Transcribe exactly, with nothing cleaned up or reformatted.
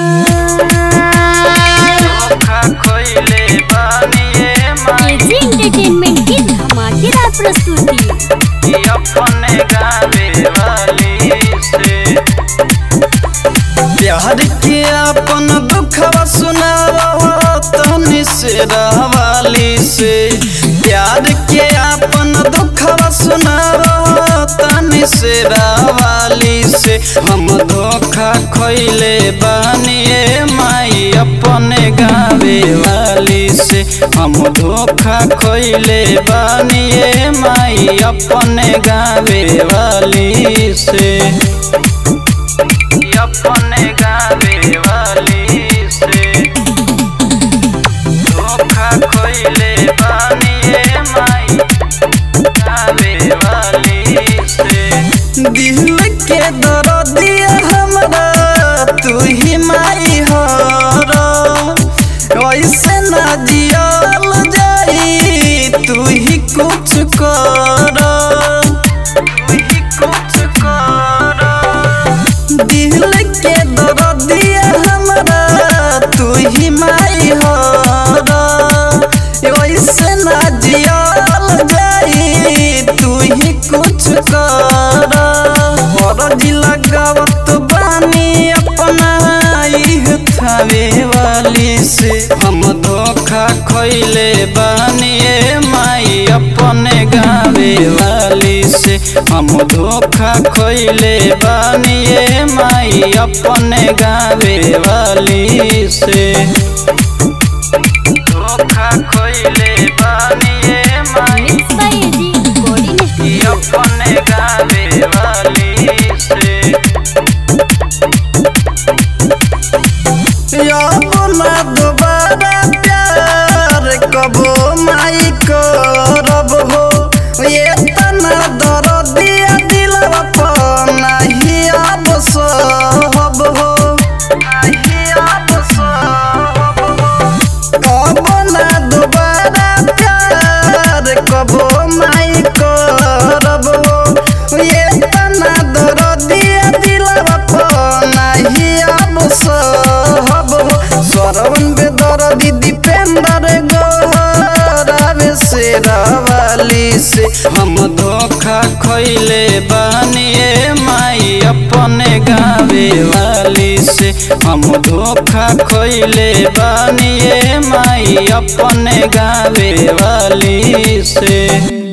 धोखा खइले बानी ए माई एजी एंटरटेनमेंट की धमाकेदार प्रस्तुति अपने गावे वाली से प्यार के अपन दुखवा सुनावा तनी से वाली से प्यार के अपन दुखवा सुनावा तनी से वाली से हम धोखा खइले बानी ए माई अपने गावे वाली से हम धोखा खइले बानी ए माई अपने गावे वाली से अपने गावे वाली से धोखा खइले बानी ए माई गावे वाली से दिल के दर्दिया हमरा तू ही माई हो ऐसे ना जियल जाई तू ही कुछ कर तू ही कुछ कर दिल के दर्दिया हमरा तू ही माई हो ऐसे ना जियल जाई तू ही कुछ कर और जिला गावत बानी अपना थावे वाली से हम धोखा खइले बानी ए माई अपने गावे वाली से हम धोखा खइले बानी ए माई अपने गावे वाली से धोखा खइले बानी ए माई एजी रिकॉर्डिंग अपने गावे वाली से अपना दोबारा प्यार कबो माई करब हो ये तना दर्दिया दिलवा पर नहीं अब सहब हो नहीं अब सहब हो अपना दोबारा प्यार कबो माई करब हो ये तना दर्दिया दिलवा पर नहीं अब सहब सरवन बेदर दीदी पेंदर गोहरावे से वाली से हम धोखा खइले बानी ए माई अपने गावे वाली से हम धोखा खइले बानी ए माई अपने गावे वाली से।